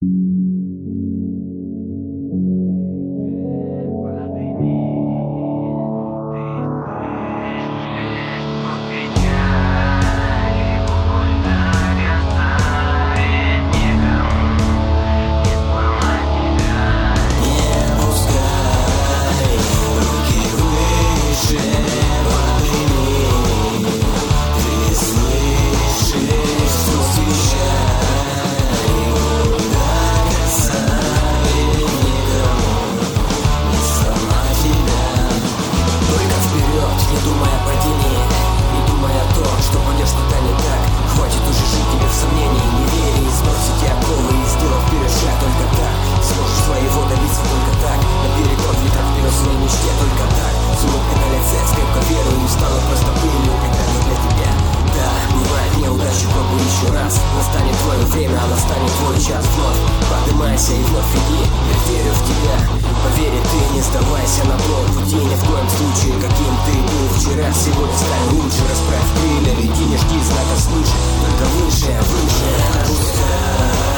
Настанет твое время, настанет твой час вновь. Поднимайся и вновь иди, я верю в тебя. Поверь, ты не сдавайся на том пути. Ни в коем случае, каким ты был вчера. Сегодня стань лучше, расправь крылья. Веди, не жди знака свыше, только выше, выше.